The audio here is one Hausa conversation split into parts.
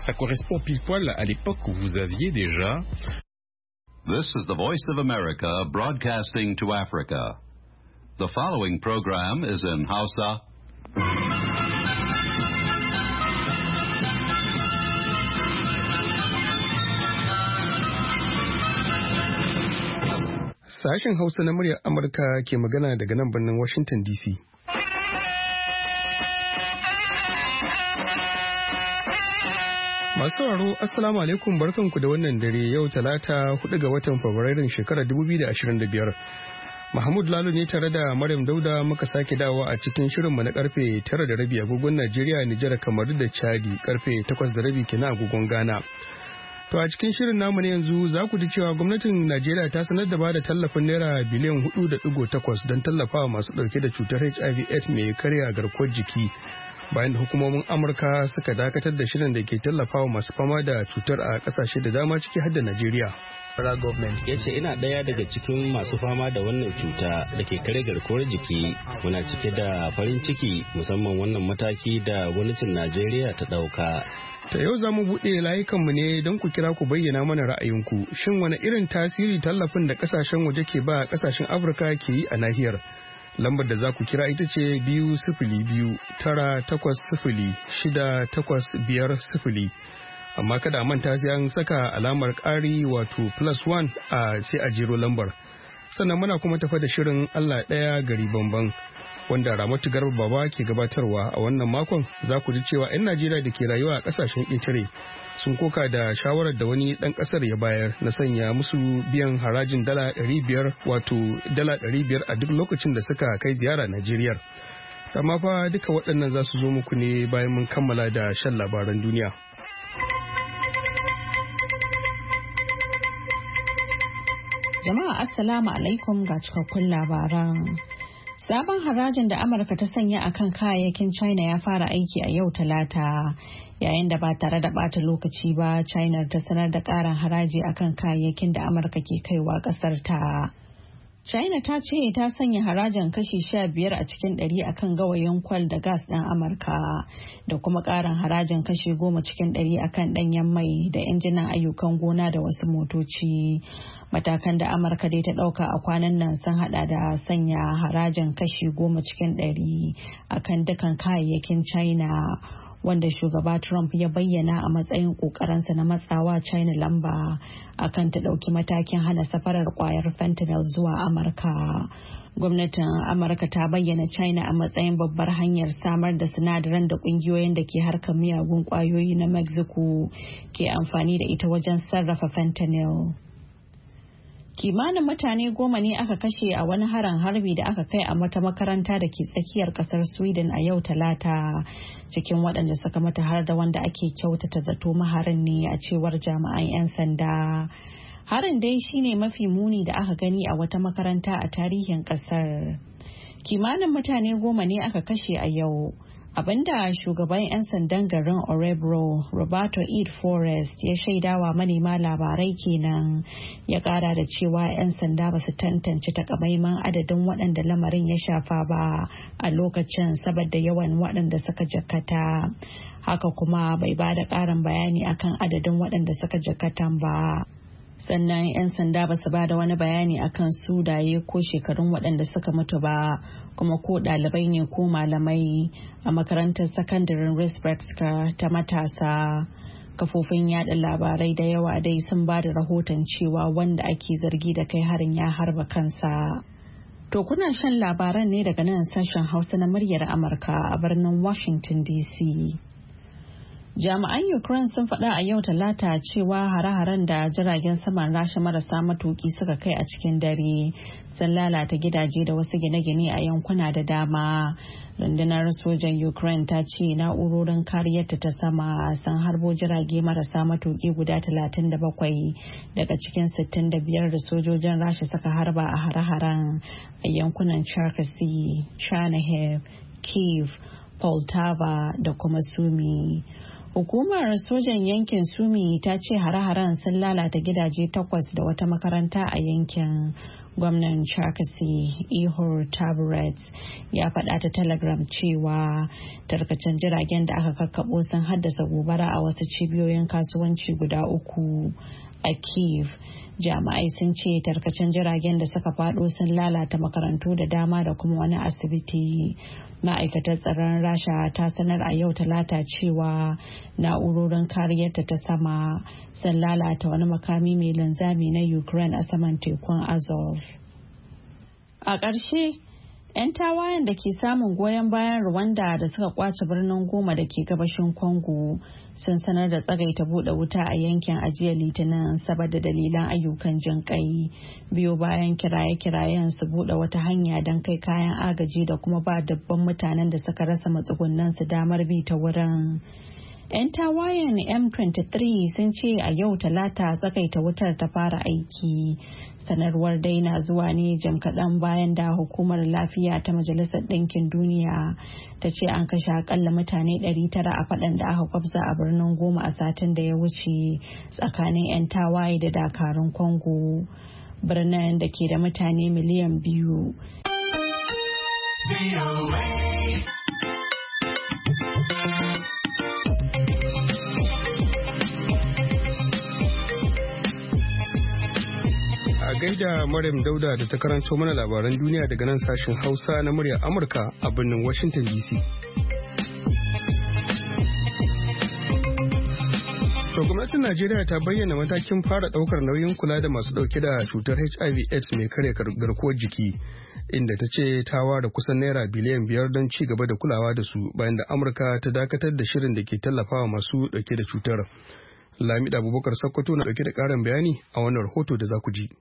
Ça correspond pile poil à l'époque où vous aviez déjà... This is the Voice of America broadcasting to Africa. The following program is in Hausa. Sashen Hausa na muryar Amurka ke magana daga nan birnin Washington DC. Masu sauraro, Assalamu alaikum, barkanku da wannan dare, yau Talata 4 ga watan Fabrairun shekarar 2025. Mahmud Lalo ne tare da Maryam Dauda muka sake dawowa a cikin shirinmu na karfe 9:30 agogon Najeriya, Nijar, Kamaru da Chadi, karfe 8:30 kenan agogon Ghana. To a cikin shirin namu ne yanzu za ku ji cewa gwamnatin Najeriya ta sanar da bada tallafin naira biliyan 4.8 don tallafawa masu dauke da cutar HIV/AIDS mai karya garkuwar jiki bayan da hukumomin Amurka suka dakatar da shirin da ke tallafawa masu fama da cutar a kasashe da dama ciki har da Najeriya. Federal government ya ce ina ɗaya daga cikin masu fama da wannan cuta da ke kare garkuwar jiki. Muna cike da farin ciki musamman wannan mataki da gwamnatin Najeriya ta ɗauka. Ta yau za mu buɗe layukanmu ne don ku kira ku bayyana mana ra'ayinku. Shin wani irin tasiri tallafin da ƙasashen waje ke ba ƙasashen Afirka ke yi a nahiyar? Lambar da za ku kira ita ce 202-980-6850. Amma kada a manta sai an saka alamar ƙari wato +1 sai a jero lambar. Sannan muna kuma tafa da shirin Allah ɗaya gari bamban, wanda Ramatu Garba Baba ke gabatarwa. A wannan makon za ku ji cewa 'yan Najeriya da ke rayuwa a kasashen ƙetare sun koka da shawarar da wani ɗan ƙasar ya bayar na sanya musu biyan harajin dala 500 wato dala 500 a duk lokacin da suka kai ziyara Najeriya. Amma fa duka waɗannan za su zo muku ne bayan mun kammala da shan labaran duniya. Jama'a Assalamu alaikum ga cikakkun labaran. Sabon harajin da Amurka ta sanya a kan kayayyakin China ya fara aiki a yau Talata, yayin da ba tare da bata lokaci ba China ta sanar da ƙarin haraji a kan kayayyakin da Amurka ke kaiwa ƙasar ta. China ta ce ta sanya harajin kashi 15 a cikin 100 a kan gawayin kwal da gas ɗin Amurka, da kuma ƙarin harajin kashi 10 cikin 100 a kan ɗanyen mai da injinan ayyukan gona da wasu motoci. Matakan da Amurka dai ta ɗauka a kwanan nan sun hada da sanya harajin kashi 10 cikin 100 a kan dukkan kayayyakin China, wanda shugaba Trump ya bayyana a matsayin ƙoƙarinsa na matsawa China lamba akan ta ɗauki matakin hana safarar ƙwayar fentanyl zuwa Amurka. Gwamnatin Amurka ta bayyana China a matsayin babbar hanyar samar da sinadaran da ƙungiyoyin da ke harkar miyagun ƙwayoyi na Mexico ke amfani da ita wajen sarrafa fentanyl. Kimanin mutane 10 ne aka kashe a wani harin harbi da aka kai a wata makaranta da ke tsakiyar kasar Sweden a yau Talata, cikin waɗanda suka mata har da wanda ake kyautata zato maharin ne, a cewar jami'an 'yan sanda. Harin dai shine mafi muni da aka gani a wata makaranta a tarihin kasar. Kimanin mutane 10 ne aka kashe a yau, abinda shugaban 'yan sandan garin Orebro, Roberto Eid Forrest, ya shaidawa manema labarai kenan. Ya kara da cewa 'yan sanda ba su tantance takamaiman adadin waɗanda lamarin ya shafa ba a lokacin saboda yawan waɗanda suka jakata. Haka kuma bai ba da ƙarin bayani akan adadin waɗanda suka jakatan ba. Sannan 'yan sanda ba su ba da wani bayani akan sudaye ko shekarun waɗanda suka mutu ba, kuma ko ɗalibai ne ko malamai a makarantar sakandaren Risbergska ta matasa. Kafofin yada labarai da yawa dai sun ba da rahoton cewa wanda ake zargi da kai harin ya harba kansa. To kuna shan labaran ne daga nan sashen Hausa na muryar Amurka a birnin Washington DC. Jami'an Ukraine sun faɗa a yau Talata cewa hare-haren da jiragen saman Rasha marasa matuki suka kai a cikin dare sun lalata gidaje da wasu gine-gine a yankuna da dama. Rundunar sojan Ukraine ta ce na'urorin kariyarta ta sama sun harbo jirage marasa matuki guda 37 daga cikin 65 da sojojin Rasha suka harba a hare-haren a yankunan Cherkasy, Chernihiv, Kyiv, Poltava da kuma Sumy. Hukumar sojan yankin Sumy ta ce hare-haren sun lalata gidaje 8 da wata makaranta a yankin. Gwamnan Cherkasy Ihor Taburet ya faɗa ta Telegram cewa tarkacen jiragen da aka kakkaɓo sun haddasa gobara a wasu cibiyoyin kasuwanci guda 3 a Kyiv. Jami'ai sun ce tarkacen jiragen da suka faɗo sun lalata makarantu da dama da kuma wani asibiti. Ma'aikatar tsaron Rasha ta sanar a yau Talata cewa na'urorin kariyarta ta sama sun lalata wani makami mai linzami na Ukraine a saman tekun Azov. A ƙarshe, 'yan tawayen da ke samun goyon bayan Rwanda da suka kwace birnin Goma da ke gabashin Congo sun sanar da tsagaita bude wuta a yankin a jiya Litinin saboda dalilan ayyukan jin kai, biyo bayan kiraye-kirayen su bude wata hanya don kai kayan agaji da kuma ba dabban mutanen da suka rasa matsugunan su damar bi ta wurin. 'Yan tawayen M23 sun ce a yau Talata tsakaita wutar ta fara aiki. Sanarwar dai na zuwa ne jim kaɗan bayan da hukumar lafiya ta Majalisar Ɗinkin Duniya ta ce an kashe akalla mutane 900 a faɗan da aka kwabza a birnin Goma a satin da ya wuce tsakanin 'yan tawaye da dakarun Congo, birnin da ke da mutane miliyan 2. A gaida Maryam Dauda da ta karanto mana labaran duniya daga nan sashen Hausa na muryar Amurka a birnin Washington DC. To gwamnatin Najeriya ta bayyana matakin fara daukar nauyin kula da masu dauke da cutar HIV/AIDS mai karya garkuwar jiki, inda ta ce ta ware kusan naira biliyan 5 don ci gaba da kulawa da su bayan da Amurka ta dakatar da shirin da ke tallafawa masu dauke da cutar. Lamida Abubakar Sokoto na dauke da karin bayani a wannan rahoto da za ku ji.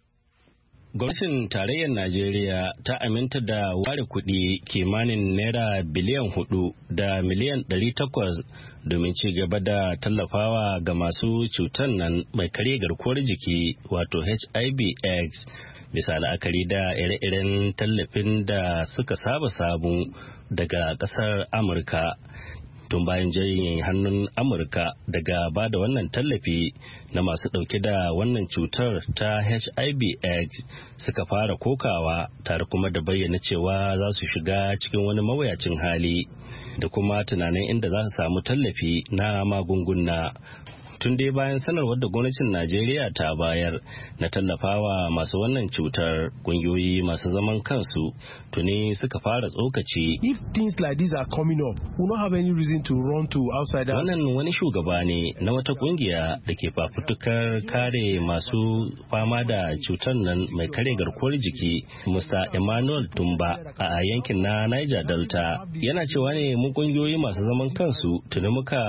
Gwamnatin tarayyar Najeriya ta aminta da ware kuɗi kimanin naira biliyan 4 da miliyan 800 domin ci gaba da tallafawa ga masu cutar nan mai karya garkuwar jiki wato HIV/AIDS bisa la'akari da ire-iren tallafin da suka saba samu daga ƙasar Amurka. Tun bayan jayin hannun Amurka daga ba da wannan tallafi na masu ɗauke da wannan cutar ta HIV/AIDS suka fara kokawa tare kuma da bayyana cewa za su shiga cikin wani mawuyacin hali da kuma tunanin inda za su samu tallafi na magunguna. Tun dai bayan sanarwar da gwamnatin Najeriya ta bayar na tallafawa masu wannan cutar, kungiyoyi masu zaman kansu tuni suka fara tsokaci. If things like these are coming up, we don't have any reason to run to outside. Wannan wani shugaba ne na wata kungiya da ke fafutukar kare masu fama da cutar nan mai kare garkuwar jiki, Mr. Emmanuel Tumba a yankin na Niger Delta. Yana cewa ne mu kungiyoyi masu zaman kansu tuni muka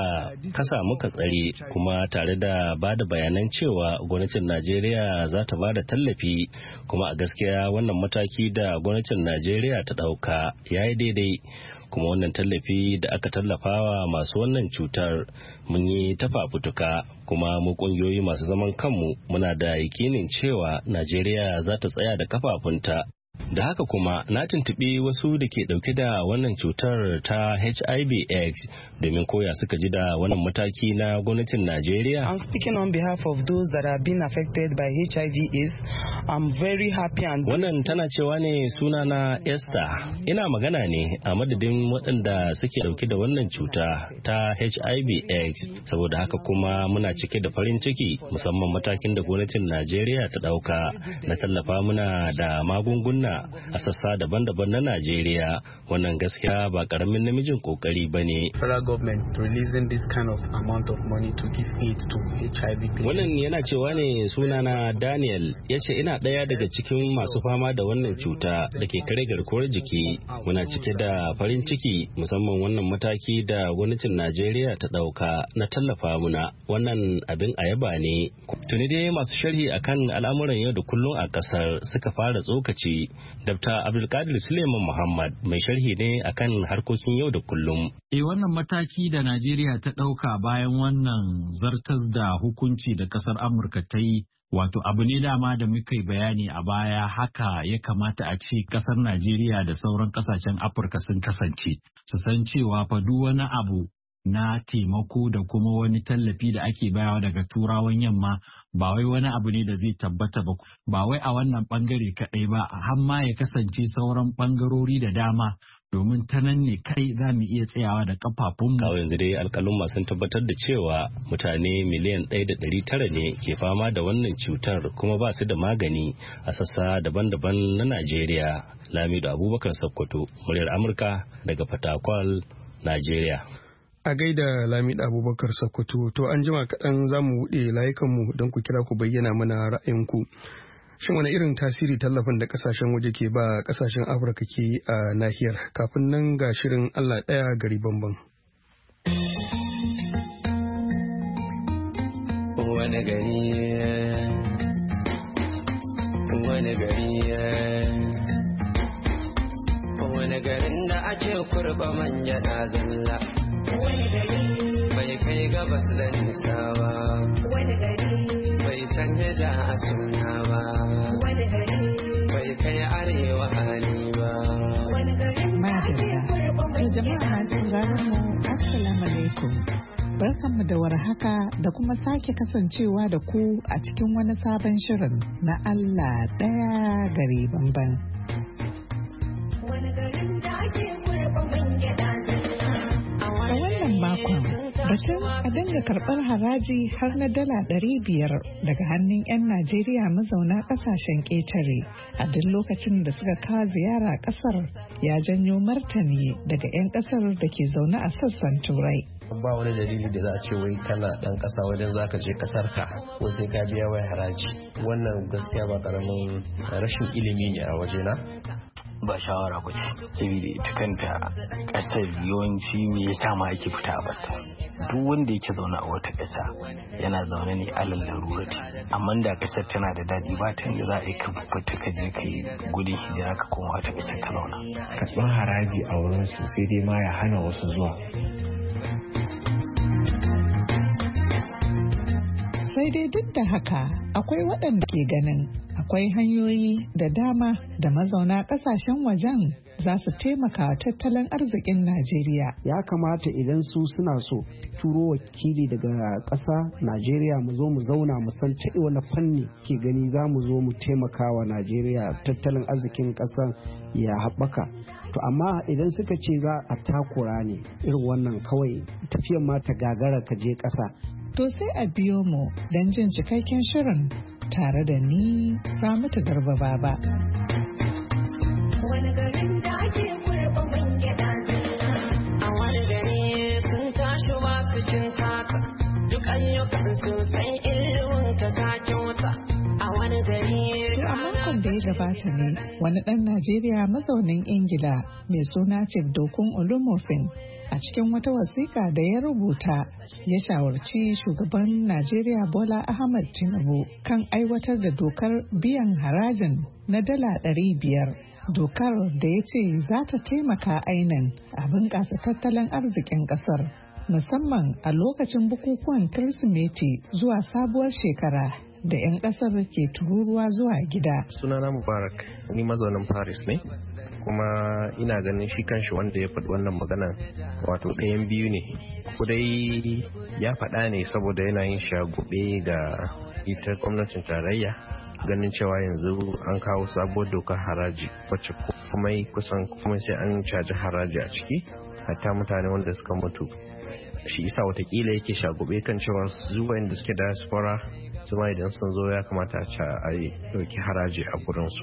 tsare kuma tare da ba da bayanan cewa gwamnatin Najeriya za ta ba da tallafi, kuma a gaskiya wannan mataki da gwamnatin Najeriya ta ɗauka ya yi daidai. Kuma wannan tallafi da aka tallafawa masu wannan cutar mun yi ta fafutuka, kuma mu kungiyoyi masu zaman kanmu muna da yakinin cewa Najeriya za ta tsaya da kafafunta. Da haka kuma na tuntuɓi wasu da ke ɗauke da wannan cutar ta HIV/AIDS domin koya suka ji da wannan mataki na gwamnatin Najeriya. I'm speaking on behalf of those that have been affected by HIV/AIDS. I'm very happy and wannan tana cewa ne sunana Esther. Ina magana ne a madadin waɗanda suke ɗauke da wannan cuta ta HIV/AIDS. Saboda haka kuma muna cike da farin ciki musamman matakin da gwamnatin Najeriya ta ɗauka na tallafa muna da magunguna a sassa daban-daban na Najeriya. Wannan gaskiya ba karamin namijin kokari ba ne. Federal government releasing this kind of amount of money to give aid to HIV patients. Wannan yana cewa ne sunana Daniel, ya ce ina ɗaya daga cikin masu fama da wannan cuta da ke kare garkuwar jiki. Muna cike da farin ciki musamman wannan mataki da gwamnatin Najeriya ta ɗauka na tallafa muna. Wannan abin ayaba ne. Tuni dai masu sharhi akan al'amuran yau da kullum a ƙasar suka fara tsokaci. Dr. Abdulkadir Suleiman Muhammad mai sharhi ne akan harkokin yau da kullum. Wannan mataki da Najeriya ta ɗauka bayan wannan zartas da hukunci da ƙasar Amurka ta yi, wato abu ne dama da muka yi bayani a baya, haka ya kamata a ce ƙasar Najeriya da sauran ƙasashen Afirka sun kasance. Su san cewa fa duk wani abu na taimako da kuma wani tallafi da ake bayawa daga turawan yamma ba wai wani abu ne da zai tabbata ba wai a wannan bangare kaɗai ba har ma ya kasance sauran bangarori da dama domin ta nan ne kai za mu iya tsayawa da kafafunmu. Kawo yanzu dai alkalin sun tabbatar da cewa mutane miliyan 1.9 ne ke fama da wannan cutar kuma ba su da magani a sassa daban-daban na Najeriya. Lamido Abubakar Sokoto, muryar Amurka daga Fatakwal, Najeriya. A gaida Lamido Abubakar Sokoto, to an jima kaɗan za mu buɗe layukanmu don ku kira ku bayyana mana ra'ayinku. Shin wani irin tasiri tallafin da kasashen waje ke ba kasashen Afirka ke yi a nahiyar? Kafin nan ga shirin Allah ɗaya gari bamban. Wani gari wani garin da ake kurba manya na zalla, wani gari bai kai gabas da nisa ba, wani gari bai canja ja a suna ba, wani gari bai kai arewa hali ba, wani gari madalla. Jama'a masu sauraron mu assalamu alaikum, barkanmu da warhaka da kuma sake kasancewa da ku a cikin wani sabon shirin na Allah ɗaya gari bamban. A wannan makon batun a dinga karɓar haraji har na $500 daga hannun 'yan Najeriya mazauna ƙasashen ƙetare a duk lokacin da suka kawo ziyara ƙasar ya janyo martani daga 'yan ƙasar da ke zaune a sassan Turai. Ba wani dalili da za a ce wai kana dan kasa wajen zaka je kasar ka ko sai ka biya wai haraji. Wannan gaskiya ba karamin rashin ilimi ne a wajena. Ba shawara ba ce, saboda ita kanta kasar yawanci me yasa ma ake fita a bata. Duk wanda yake zaune a wata ƙasa yana zaune ne alal larurati, amma da ƙasar tana da daɗi ba ta yadda za a yi ka fita ka je ka yi gudun hijira ka koma wata ƙasar ka zauna. Karɓar haraji a wurin su sai dai ma ya hana wasu zuwa. Sai dai duk da haka akwai waɗanda ke ganin akwai hanyoyi da dama da mazauna ƙasashen wajen za su taimaka tattalin arzikin Najeriya. Ya kamata idan su suna so turo wakili daga ƙasa Najeriya mu zo mu zauna mu san ta wani fanni ke gani za mu zo mu taimaka wa Najeriya tattalin arzikin ƙasar ya haɓaka. To amma idan suka ce za a takura ne irin wannan kawai tafiyan ma ta gagara ka je ƙasa. To sai a biyo mu don jin cikakken shirin tare da ni Ramatu Garba Baba. Wani garin da ake kurba man gyaɗa a wani gari sun tashi masu cin taka duk ayyukan sun san ilimin ka kyauta a wani gari. A makon da ya gabata ne wani ɗan Najeriya mazaunin Ingila mai suna Chief Dokun Olumofin a cikin wata wasiƙa da ya rubuta ya shawarci shugaban Najeriya Bola Ahmed Tinubu kan aiwatar da dokar biyan harajin na $500. Dokar da ya ce za ta taimaka ainin a bunƙasa tattalin arzikin ƙasar musamman a lokacin bukukuwan Kirsimeti zuwa sabuwar shekara da 'yan ƙasar ke tururuwa zuwa gida. Sunana Mubarak, ni mazaunin Paris ne. Kuma ina ganin shi kanshi wanda ya faɗi wannan maganan wato ɗayan biyu ne, ko dai ya faɗa ne saboda yana yin shagube ga ita gwamnatin tarayya ganin cewa yanzu an kawo sabuwar dokar haraji wacce kuma kusan kuma sai an caji haraji a ciki hatta mutane wanda suka mutu. Shi isa watakila yake shagube kan cewa zuwa inda suke diaspora zuma idan sun zo ya kamata a yi ɗauki haraji a gurinsu,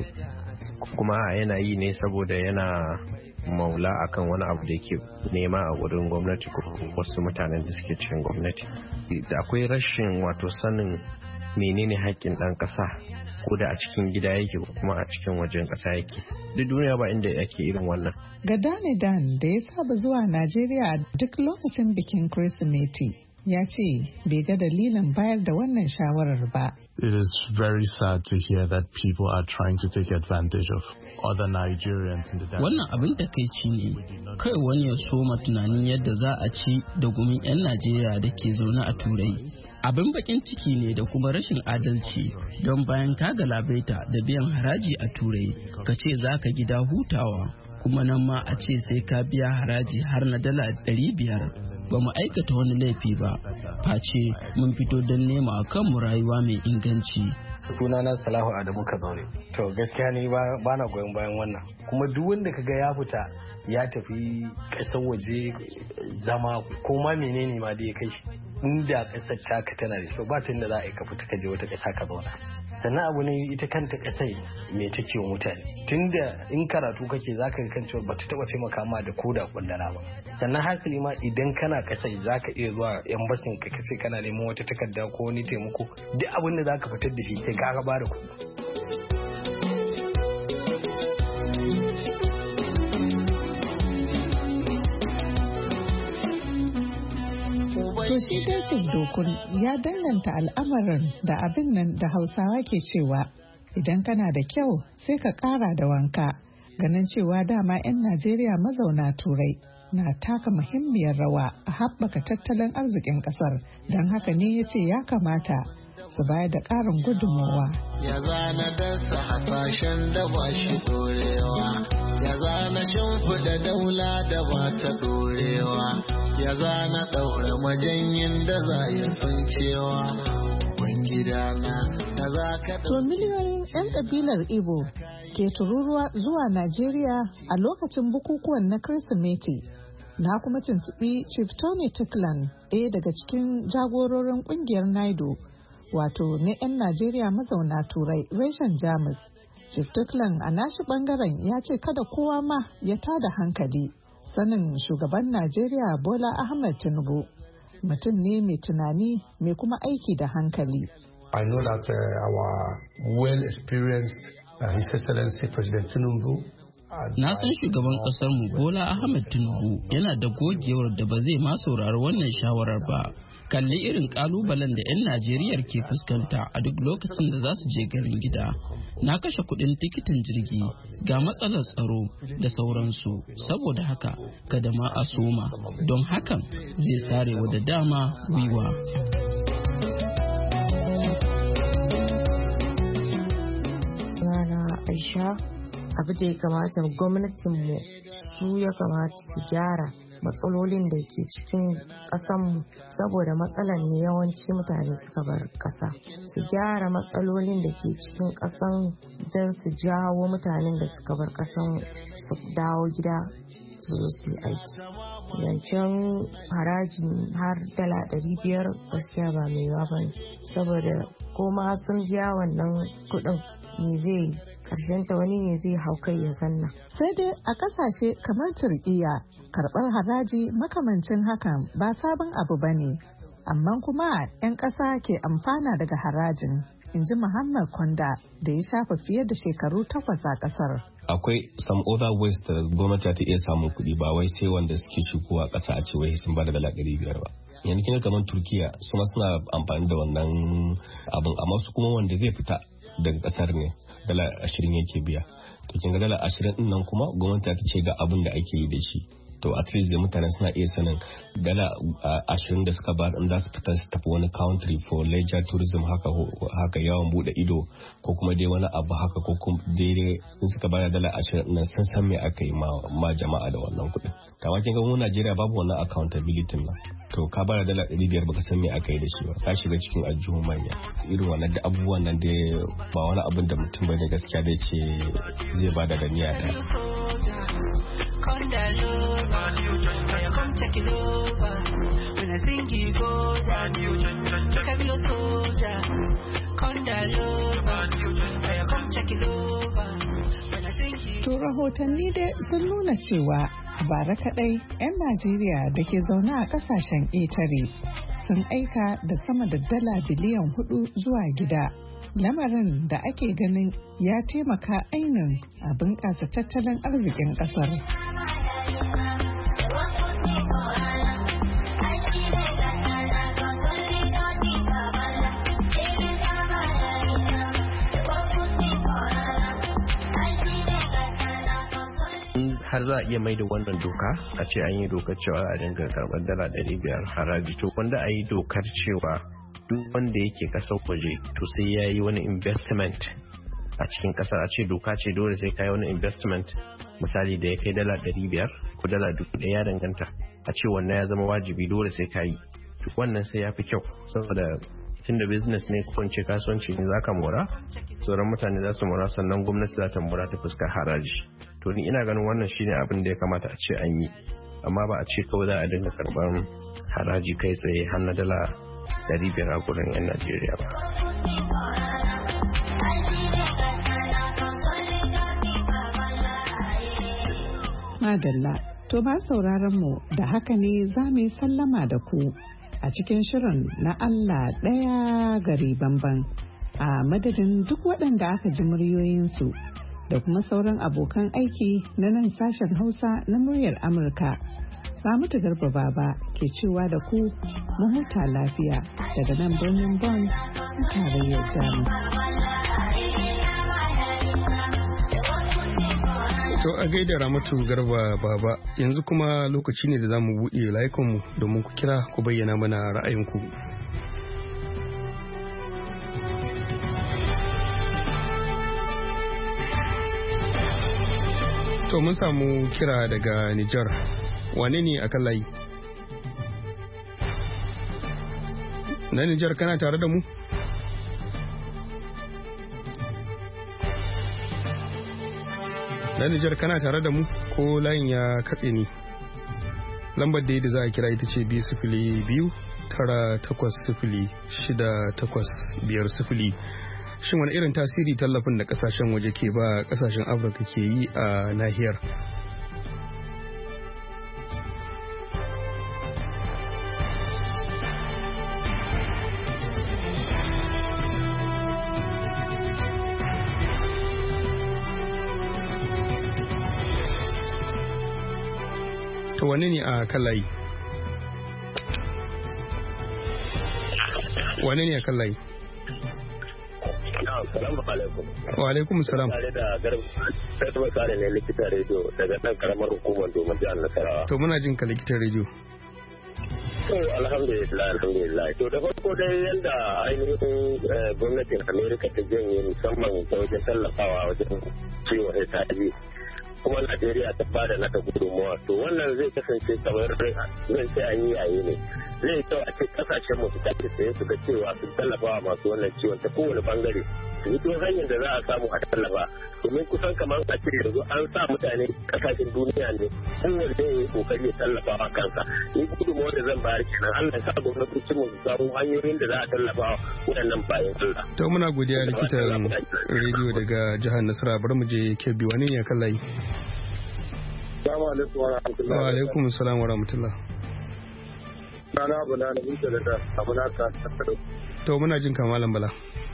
kuma yana yi ne saboda yana maula akan wani abu da yake nema a wurin gwamnati ko wasu mutanen da suke cikin gwamnati. Da akwai rashin wato sanin menene haƙƙin ɗan ƙasa, ko da a cikin gida yake ko kuma a cikin wajen ƙasa yake. Duk duniya ba inda yake irin wannan. Ga Dani Dan da ya saba zuwa Najeriya duk lokacin bikin Kirsimeti ya ce bai ga dalilin bayar da wannan shawarar ba. It is very sad to hear that people are trying to take advantage of other Nigerians in the diaspora. Wannan abin takaici ne, kai wani ya soma tunanin yadda za a ci da gumin 'yan Najeriya da ke zaune a Turai. Abin bakin ciki ne da kuma rashin adalci don bayan ka galabaita da biyan haraji a Turai, ka ce za ka gida hutawa, kuma nan ma a ce sai ka biya haraji har na $500. ba mu aikata wani laifi ba, face mun fito don nema kanmu rayuwa mai inganci. Sunana Salahu Adamu Kazaure. To gaskiya ni ba na goyon bayan wannan. Kuma duk wanda kaga ya fita ya tafi ƙasar waje zama ko ma menene ma da ya kai shi. Inda ƙasar taka tana da kyau ba ta inda za a yi ka fita ka je wata ƙasa ka zauna. Sannan abu ne ita kanta ƙasai me take wa mutane. Tunda in karatu kake za ka kan cewa ba ta taɓa taimaka ma da koda kwandala ba. Sannan hasali ma idan kana ƙasai za ka iya zuwa embassy ka kace kana neman wata takarda ko wani taimako duk abin da za ka fitar da shi sai ka ba da kuɗi. To shi dacin dokun ya danganta al'amarin da abin nan da Hausawa ke cewa idan kana da kyau sai ka ƙara da wanka, ganin cewa dama 'yan Najeriya mazauna Turai na taka muhimmiyar rawa a haɓaka tattalin arzikin ƙasar, don haka ne ya ce ya kamata su bayar da ƙarin gudunmawa. Ya zana dasa hasashen da ba shi ɗorewa, ya zana shimfiɗa daula da ba ta ɗorewa, ya zana ɗaura majanyin da za ya sun cewa gidana da za ka. To miliyoyin 'yan ƙabilar Igbo ke tururuwa zuwa Najeriya a lokacin bukukuwan na Kirsimeti. Na kuma tuntuɓi Chief Tony Tickland, ɗaya daga cikin jagororin ƙungiyar NAIDO, wato na 'yan Najeriya mazauna Turai reshen Jamus. Chief Tickland a nashi ɓangaren ya ce kada kowa ma ya tada hankali. Sanin shugaban Najeriya Bola Ahmed Tinubu mutum ne mai tunani mai kuma aiki da hankali. I know that our well-experienced His Excellency President Tinubu. Na san shugaban ƙasarmu Bola Ahmed Tinubu yana da gogewar da ba zai ma saurari wannan shawarar ba. Kalli irin kalubalen da 'yan Najeriya ke fuskanta a duk lokacin da za su je garin gida. Na kashe kuɗin tikitin jirgi, ga matsalar tsaro da sauransu, saboda haka kada ma a soma, don hakan zai sarewa da dama gwiwa. Rana Aisha, abu da ya kamata gwamnatinmu su ya kamata su gyara matsalolin da ke cikin ƙasanmu, saboda matsalan ne yawanci mutane suka bar ƙasa. Su gyara matsalolin da ke cikin ƙasan don su jawo mutanen da suka bar ƙasan su dawo gida su zo su yi aiki. Yancen harajin har $500 gaskiya ba mai yawa ba ne, saboda koma sun biya wannan kuɗin ne zai ta wani ne zai hau kai ya zanna. Sai dai a kasashe kamar Turkiyya karɓar haraji makamancin hakan ba sabon abu ba ne, amma kuma 'yan ƙasa ke amfana daga harajin, in ji Muhammad Konda da ya shafa fiye da shekaru 8 a ƙasar. Akwai some other ways da gwamnati ta iya samun kuɗi, ba wai sai wanda suke shigowa ƙasa a ce wai sun ba da $500 ba. Yanzu kina kamar Turkiyya su ma suna amfani da wannan abin, amma su kuma wanda zai fita daga kasar ne $20 yake biya. To kin ga $20 din nan kuma gwamnati ta ce ga abin da ake yi da shi. To at least da mutane suna iya sanin $20 da suka ba in za su fita su tafi wani country for leisure tourism haka yawon bude ido ko kuma dai wani abu haka, ko kuma daidai in suka ba da $20 nan sun san me aka yi ma jama'a da wannan kuɗin. Kamar kin ga mu Najeriya babu wannan accountability nan. To ka ba da $500 baka san me aka yi da shi ba, ka shiga cikin aljihun manya. Irin wannan da abubuwan nan dai ba wani abin da mutum bane gaskiya da ce zai ba da niyya da. Come check it over. When I sing you go down, come your soldier. Come down over. Come check it over. To rahotanni dai sun nuna cewa a bara kadai 'yan Najeriya da ke zaune a kasashen ƙetare sun aika da sama da $4 biliyan zuwa gida. Lamarin da ake ganin ya taimaka ainihin a bunƙasa tattalin arzikin ƙasar. har za a iya mai da wannan doka a ce an yi dokar cewa a dinga karɓar $500 haraji, to wanda a yi dokar cewa duk wanda yake kasar waje to sai ya yi wani investment a cikin kasar. A ce doka ce dole sai ka yi wani investment misali da ya kai $500 ko dala 1,000 ya danganta a ce wannan ya zama wajibi dole sai ka yi, wannan sai ya fi kyau saboda tunda business ne ko ce kasuwanci ne za ka mora, sauran mutane za su mora, sannan gwamnati za ta mora ta fuskar haraji. To ni ina ganin wannan shine abin da ya kamata a ce an yi, amma ba a ce kawai za a dinga karɓar haraji kai tsaye har na dala 500 a gurin 'yan Najeriya ba. Madalla, to ba sauraron mu da haka ne za mu yi sallama da ku a cikin shirin na Allah ɗaya gari banban a madadin duk waɗanda aka ji muryoyinsu da kuma sauran abokan aiki na nan sashen Hausa na muryar Amurka. Ramatu Garba Baba ke cewa da ku mu huta lafiya daga nan birnin Bonn na tarayyar Jamus. To a gaida Ramatu Garba Baba, yanzu kuma lokaci ne da za mu buɗe layukanmu domin ku kira ku bayyana mana ra'ayinku. To mun samu kira daga Nijar. Wane ne a kan layi? Na Nijar kana tare da mu? Na Nijar kana tare da mu ko layin ya katse ni? Lambar da za a kira ita ce 2-0-9-8-0-6-8-5-0. Shin wani irin tasiri tallafin da kasashen waje ke ba kasashen Afirka ke yi a nahiyar? To wane ne a kan layi? Wane ne a kan layi? Assalamu alaikum. Wa alaikum salam. Tare da Garba Sale ne likitan rediyo daga ɗan karamar hukumar domin jihar Nasarawa. To muna jin ka likitan rediyo. To alhamdulillah. To da farko dai yanda ainihin gwamnatin Amerika ta janye musamman ta wajen tallafawa wajen ciwon HIV. Kuma Najeriya ta bada nata gudunmuwa, to wannan zai kasance kamar zan ce an yi yayi ne. Zai kyau a ce kasashen mu su tafi tsaye su ga cewa sun tallafa masu wannan ciwon ta kowane bangare. Su yi hanyar da za a samu a tallafa, domin kusan kamar a ce yanzu an sa mutane kasashen duniya ne kowane zai yi kokari ya tallafa a kansa. Ni gudunmuwa da zan bayar kenan, Allah ya sa gwamnatocin mu su samu hanyoyin da za a tallafa waɗannan bayan Allah. To muna godiya likitan rediyo daga jihar Nasarawa, bari mu je Kebbi. Wani ne kan layi? Assalamu alaikum wa rahmatullah. Wa alaikum assalam wa rahmatullah. Sana Bala na bisa da abuna ka tattaro. To muna jin kamalan Bala.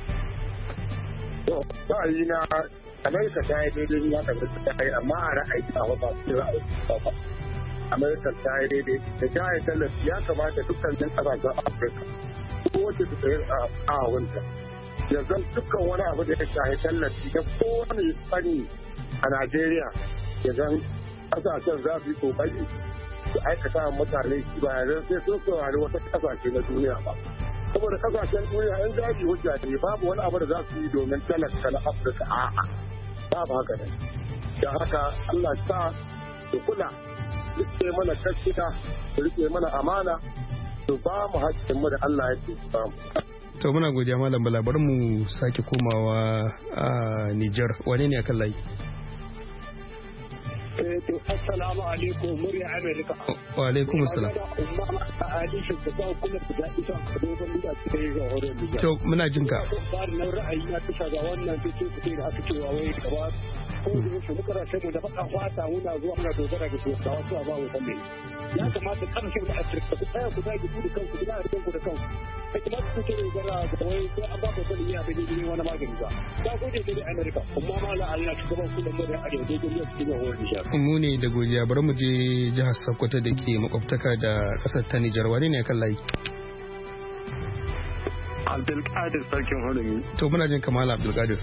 To ra'ayi na Amerika ta yi daidai ya kamata ta yi, amma a ra'ayi a ba su ra'ayi ba. Amerika ta yi daidai da ta yi tallafi ya kamata dukkanin ƙasashen Afirka ko wacce su tsaye a wanta. Yanzu dukkan wani abu da ya shahi tallafi da kowane fanni a Najeriya yanzu kasashen za su yi kokari su aikata mutane shi bayan sai sun saurari wata kasashe na duniya ba, saboda kasashen duniya yan daji hujja ne, babu wani abu da za su yi domin talaka na Afirka, a'a babu haka ne. Da haka Allah sa su kula, rike mana gaskiya, su rike mana amana, su ba mu haƙƙin mu da Allah ya ce su ba mu. To muna godiya Malam Bala, bari mu sake komawa a Nijar. Wane ne akan layi? To assalamu alaikum murya Amerika. Wa alaikum assalam. To muna jin ka. Na ra'ayi na bisa ga wannan take da aka cewa wai gaba ko da su muka rashe mu da baka fata muna zuwa muna dogara da su da wasu ba mu sanne. Ya kamata karshen da Afirka ku tsaya ku dage ku da kanku ku da kanku da kanku. Kai kuma ku ce dogara da wai sai an ba ku sani ya da gidi wani magani ba. Da gode da Amerika kuma mala Allah ki gaban ku da mu da arewa da gidi su ga wani sha. Mu ne da godiya, bari mu je jihar Sokoto da ke makwabtaka da kasar ta Nijar. Wane ne kan layi? Abdulkadir sarkin Hulumi. To muna jin kamala Abdulkadir.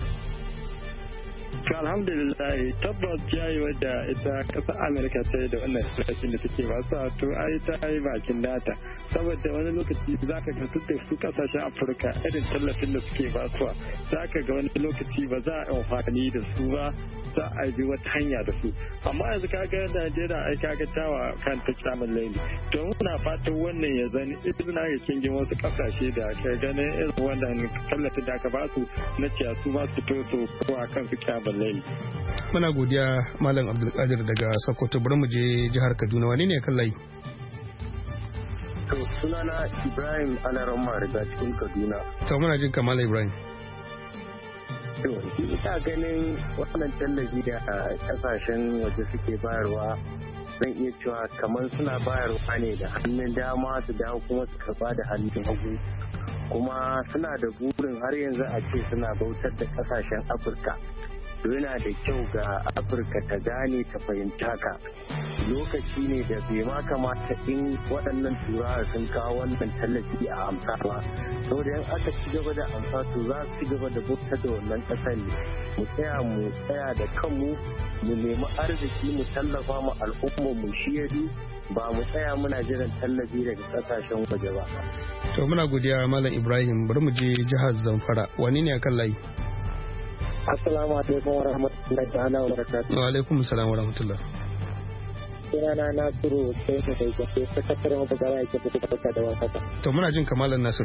To alhamdulillah tabbas jayi wadda ita kasar Amerika ta yi da wannan rashin da take ba sa to ai ta yi bakin data saboda wani lokaci za ka ga su kasashen Afirka irin tallafin da suke basuwa za ka ga wani lokaci ba za a amfani da su ba, za a bi wata hanya da su. Amma yanzu ka ga Najeriya ai ka ga tawa kan ta kyamun laili. To muna fatan wannan ya zani izina ga kingin wasu kasashe da ka ganin irin wannan tallafin da aka ba su na ciya su ma su fito ko a kan su kyamun laili. Muna godiya Malam Abdulkadir daga Sokoto. Bari mu je jihar Kaduna. Wani ne kan layi? To sunana Ibrahim Alaramma daga cikin Kaduna. To muna jin ka Malam Ibrahim. To ina ganin wannan tallafi da kasashen waje suke bayarwa zan iya cewa kamar suna bayarwa ne da hannun dama su dawo kuma su karba da hannun hagu. Kuma suna da burin har yanzu a ce suna bautar da kasashen Afirka. Yana da kyau ga Afirka ta gane ta fahimta ka. Lokaci ne da bai ma kamata in waɗannan turawa sun kawo wannan tallafi a amsa ba. Saboda yan aka ci gaba da amsa to za su ci gaba da bautar da wannan ƙasar ne. Mu tsaya da kanmu mu nemi arziki mu tallafa mu al'ummar mu shiyari ba mu tsaya muna jiran tallafi daga ƙasashen waje ba. To muna godiya Malam Ibrahim. Bari mu je jihar Zamfara. Wani ne akan layi? Assalamu alaikum wa rahmatullahi ta'ala wa barakatuh. Wa alaikum assalam wa rahmatullah. Sunana Nasiru sai ka kai gaske sakataren magana yake fito da wata. To muna jin kamalan Nasiru.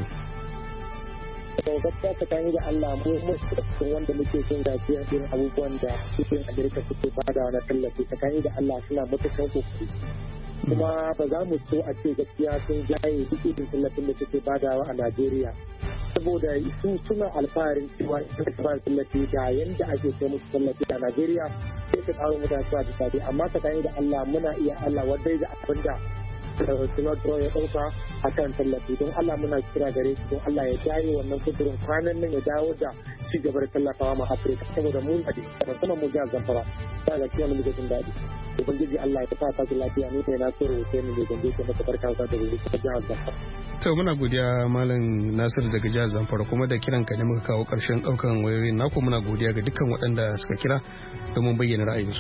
To gaskiya tsakani da Allah mu cikin wanda muke jin gajiya irin abubuwan da cikin Amerika suke bada na tallafi tsakani da Allah suna matuƙar kokari. Kuma ba za mu so a ce gaskiya sun jaye duk irin tallafin da suke badawa a Najeriya. Saboda su suna alfaharin cewa ita ta fara tallafi da yanda ake kai musu tallafi a Najeriya sai ta karo mutane su a jikadi amma tsakani da Allah muna iya Allah wadai da abin da Sinadro ya ɗauka a kan tallafi don Allah muna kira gare shi don Allah ya jaye wannan kudurin kwanan nan ya dawo da ci gaba da tallafawa ma Afirka saboda mun a musamman mu jihar Zamfara ta ga kiyan mu jin daɗi ubangiji Allah ya sa ta lafiya ni ne na so sai mu je gande ke maka barka da jihar Zamfara. To muna godiya Malam Nasiru daga jihar Zamfara kuma da kiran ka ne muka kawo ƙarshen ɗaukan wayoyin naku. Muna godiya ga dukkan waɗanda suka kira domin bayyana ra'ayinsu.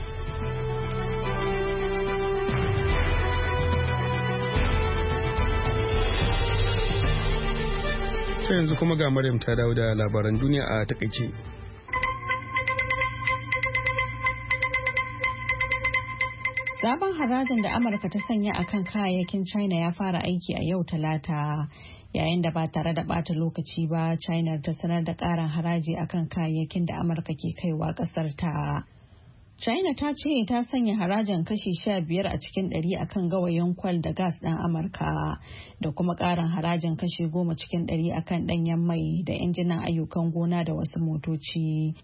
Sai yanzu kuma ga Maryam ta dawo da labaran duniya a takaice. Sabon harajin da Amurka ta sanya a kan kayayyakin China ya fara aiki a yau Talata, yayin da ba tare da bata lokaci ba China ta sanar da ƙarin haraji a kan kayayyakin da Amurka ke kaiwa ƙasar ta. China ta ce ta sanya harajin kashi 15 a cikin 100 a kan gawayin kwal da gas ɗin Amurka da kuma ƙarin harajin kashi 10 cikin 100 a kan ɗanyen mai da injinan ayyukan gona da wasu motoci.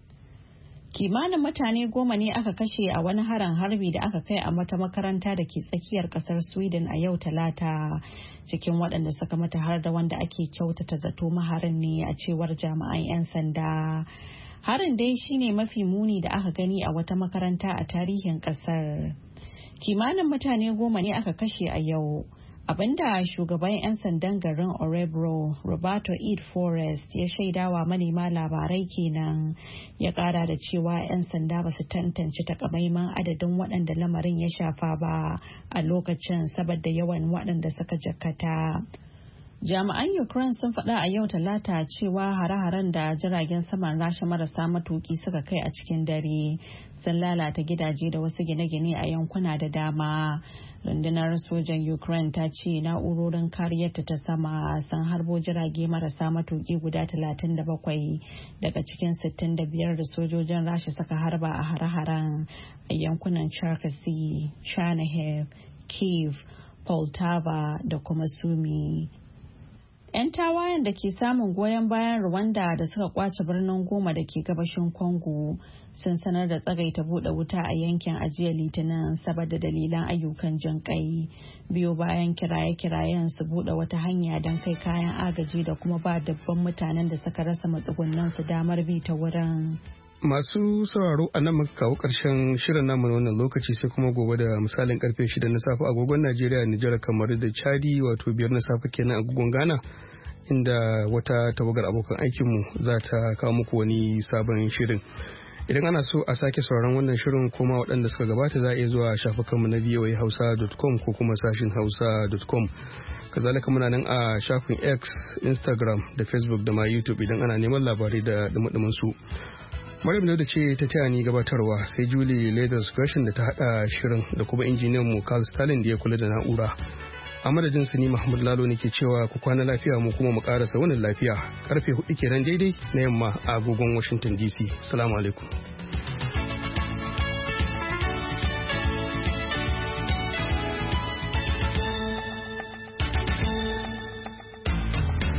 Kimanin mutane 10 ne aka kashe a wani harin harbi da aka kai a wata makaranta da ke tsakiyar kasar Sweden a yau Talata, cikin waɗanda suka mata har da wanda ake kyautata zato maharin ne a cewar jami'an 'yan sanda. Harin dai shine mafi muni da aka gani a wata makaranta a tarihin kasar. Kimanin mutane 10 ne aka kashe a yau. Abinda shugaban 'yan sandan garin Orebro, Roberto Ed Forrest, ya shaidawa manema labarai kenan, ya kara da cewa 'yan sanda ba su tantance takamaiman adadin waɗanda lamarin ya shafa ba a lokacin saboda yawan waɗanda suka jakkata. Jami'an Ukraine sun faɗa a yau Talata cewa hare-haren da jiragen saman Rasha marasa matuki suka kai a cikin dare sun lalata gidaje da wasu gine-gine a yankuna da dama. Rundunar sojan Ukraine ta ce na'urorin kariyarta ta sama sun harbo jirage marasa matuki guda 37 daga cikin 65 da sojojin Rasha suka harba a hare-haren a yankunan Cherkasy, Chernihiv, Kyiv, Poltava da kuma Sumy. 'Yan tawayen da ke samun goyon bayan Rwanda da suka kwace birnin Goma da ke gabashin Congo sun sanar da tsagaita bude wuta a yankin ajiya Litinin saboda dalilan ayyukan jin kai, biyo bayan kiraye-kirayen su bude wata hanya don kai kayan agaji da kuma ba dabban mutanen da suka rasa matsugunan su damar bi ta wurin. Masu sauraro a nan muka kawo ƙarshen shirin namu na wannan lokaci sai kuma gobe da misalin karfe 6 na safe agogon Najeriya, Nijar, kamar da Chadi wato 5 na safe kenan agogon Ghana, inda wata tawagar abokan aikinmu za ta kawo muku wani sabon shirin. Idan ana so a sake sauraron wannan shirin kuma waɗanda suka gabata za a iya zuwa shafukanmu na voahausa.com ko kuma sashin hausa.com. Kazalika muna nan a shafin X, Instagram da Facebook da ma YouTube idan ana neman labarai da dumadumin su. Maryam da ce ta taya ni gabatarwa sai Julie Leathers Gresham da ta hada shirin da kuma injiniyan mu Carl Stalin da ya kula da na'ura. A madadin su ni Mahmud Lalo nake cewa ku kwana lafiya mu kuma mu karasa wannan lafiya. Karfe 4 kenan daidai na yamma a agogon Washington DC. Assalamu alaikum.